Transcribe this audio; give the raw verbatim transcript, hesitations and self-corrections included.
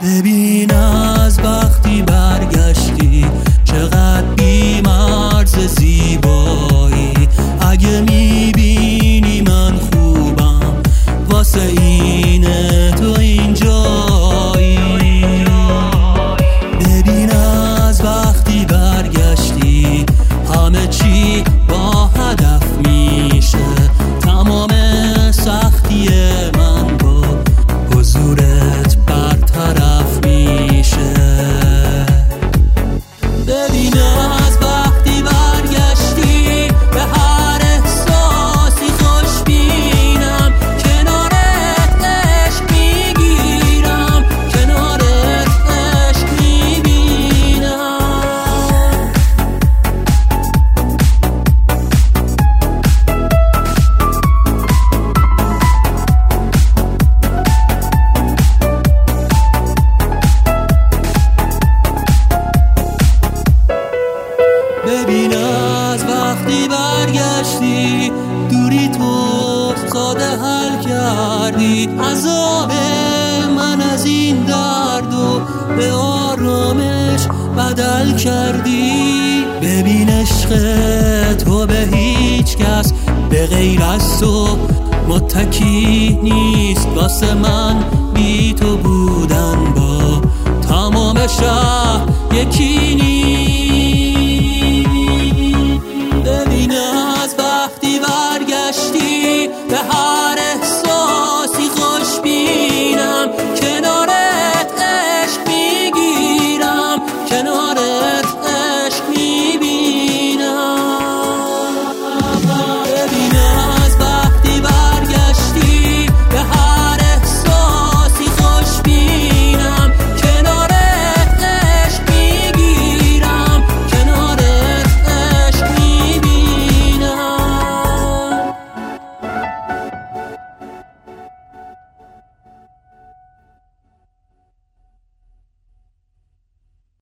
ببین از وقتی برگشتی چقدر بی‌مرز زیبایی. اگه میبینی من خوبم واسه اینه تو اینجایی. ببین از وقتی برگشتی همه چی با هدف میشه. تمام سختی من با حضورت برطرف میشه. ببین از وقتی برگشتی به هر احساسی خوش بینم. کنارت عشق میگیرم، کنارت عشق میبینم. ببین از وقتی برگشتی دوری تو ساده حل کردی. عذاب من از این درد و به آرامش بدل کردی. ببین عشق تو به هیچ کس به غیر از تو متکی نیست. واسه من بی تو بودن با تمام شهر یکی نیست. ببین از وقتی برگشتی به هر